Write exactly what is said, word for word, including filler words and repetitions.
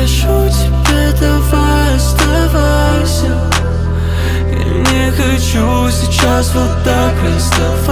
прошу тебя, давай оставайся. Я не хочу сейчас вот так расставаться.